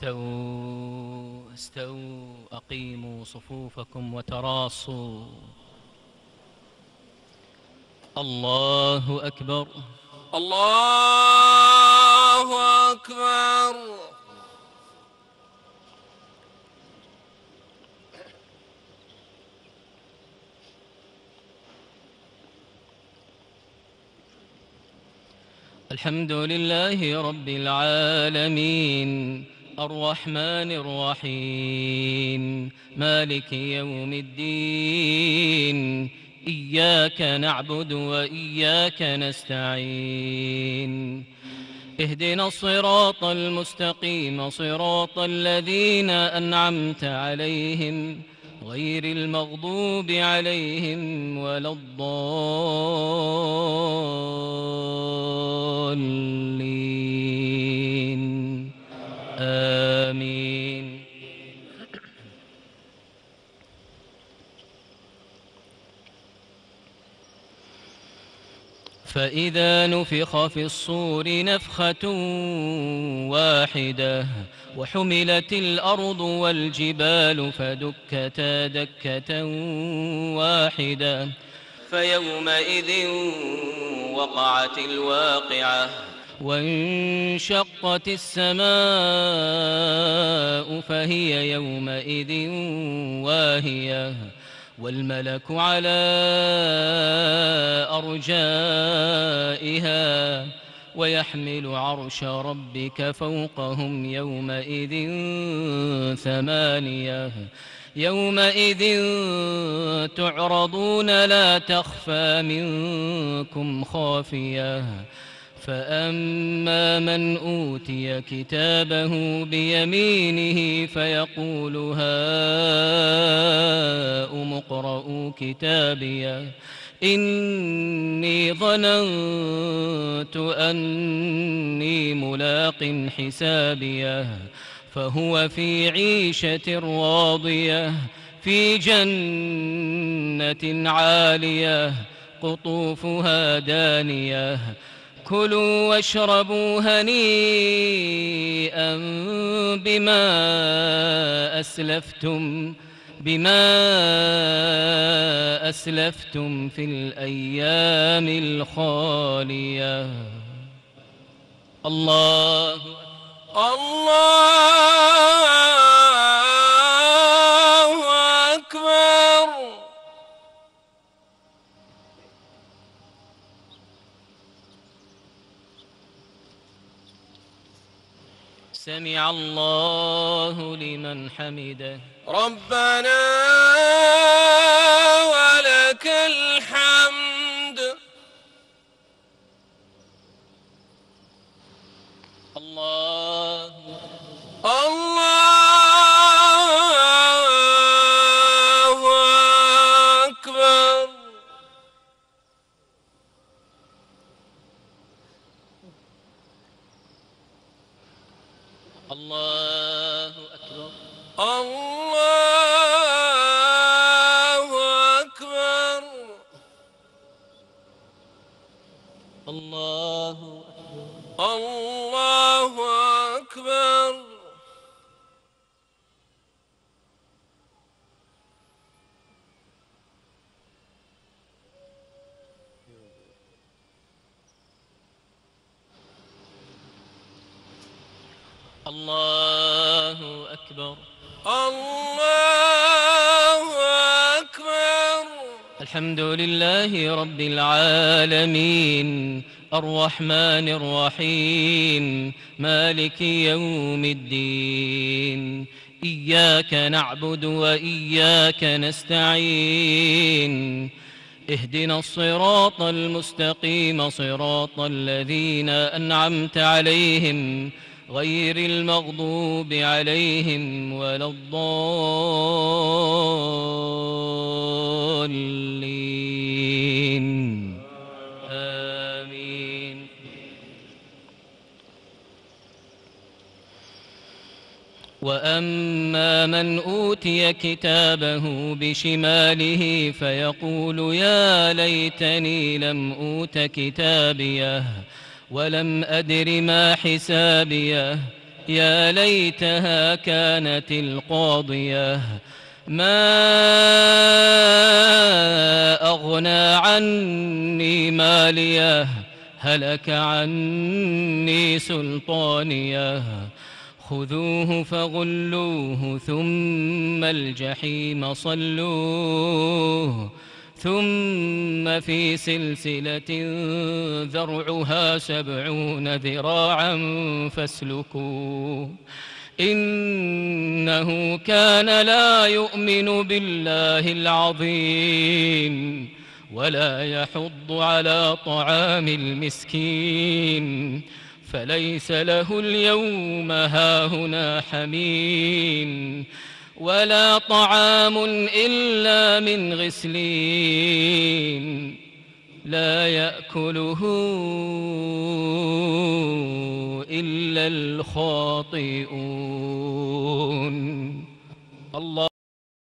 استووا أقيموا صفوفكم وتراصوا. الله أكبر. الله أكبر. الحمد لله رب العالمين الرحمن الرحيم مالك يوم الدين إياك نعبد وإياك نستعين اهدنا الصراط المستقيم صراط الذين أنعمت عليهم غير المغضوب عليهم ولا الضالين آمين. فإذا نفخ في الصور نفخة واحدة وحملت الأرض والجبال فدكتا دكة واحدة فيومئذ وقعت الواقعة وانشقت السماء فهي يومئذ واهية والملك على أرجائها ويحمل عرش ربك فوقهم يومئذ ثمانية يومئذ تعرضون لا تخفى منكم خافية فأما من أوتي كتابه بيمينه فيقول هاؤم اقرءوا كتابيه إني ظننت أني ملاق حسابيه فهو في عيشة راضية في جنة عالية قطوفها دانية كلوا واشربوا هنيئا بما أسلفتم في الأيام الخالية. الله أكبر. سمع الله لمن حمده. ربنا ولك الحمد. الله أكبر. الله أكبر. الله أكبر. الله أكبر. الله أكبر. الله أكبر. الله أكبر. الحمد لله رب العالمين الرحمن الرحيم مالك يوم الدين إياك نعبد وإياك نستعين اهدنا الصراط المستقيم صراط الذين أنعمت عليهم غير المغضوب عليهم ولا الضالين آمين. وأما من أوتي كتابه بشماله فيقول يا ليتني لم أوت كتابيه ولم أدر ما حسابيه يا ليتها كانت القاضية ما أغنى عني ماليه هلك عني سلطانيه خذوه فغلوه ثم الجحيم صلوه ثم في سلسلة ذرعها 70 ذراعا فاسلكوه إنه كان لا يؤمن بالله العظيم ولا يحض على طعام المسكين فليس له اليوم هاهنا حميم ولا طعام إلا من غسلين لا يأكله إلا الخاطئون. الله